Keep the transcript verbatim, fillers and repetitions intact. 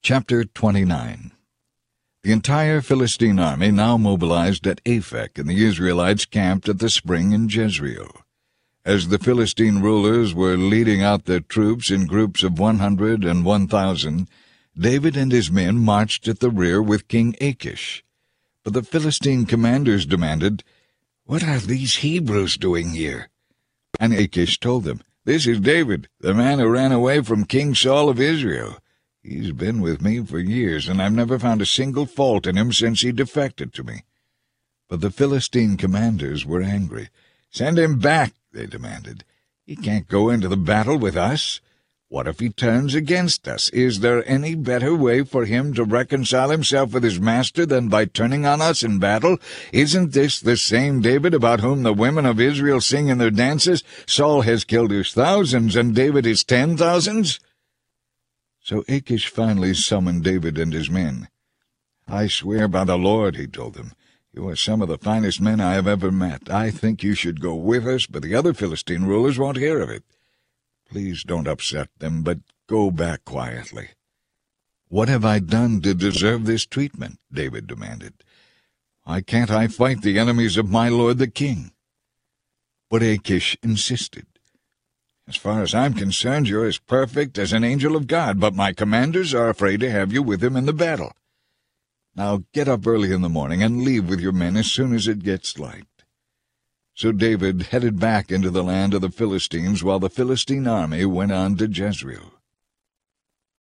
Chapter twenty-nine. The entire Philistine army now mobilized at Aphek, and the Israelites camped at the spring in Jezreel. As the Philistine rulers were leading out their troops in groups of one hundred and one thousand, David and his men marched at the rear with King Achish. But the Philistine commanders demanded, "What are these Hebrews doing here?" And Achish told them, "This is David, the man who ran away from King Saul of Israel. He's been with me for years, and I've never found a single fault in him since he defected to me." But the Philistine commanders were angry. "Send him back," they demanded. "He can't go into the battle with us. What if he turns against us? Is there any better way for him to reconcile himself with his master than by turning on us in battle? Isn't this the same David about whom the women of Israel sing in their dances? Saul has killed his thousands, and David his ten thousands?" So Achish finally summoned David and his men. "I swear by the Lord," he told them, "you are some of the finest men I have ever met. I think you should go with us, but the other Philistine rulers won't hear of it. Please don't upset them, but go back quietly." "What have I done to deserve this treatment?" David demanded. "Why can't I fight the enemies of my lord the king?" But Achish insisted. "As far as I'm concerned, you're as perfect as an angel of God, but my commanders are afraid to have you with them in the battle. Now get up early in the morning and leave with your men as soon as it gets light." So David headed back into the land of the Philistines while the Philistine army went on to Jezreel.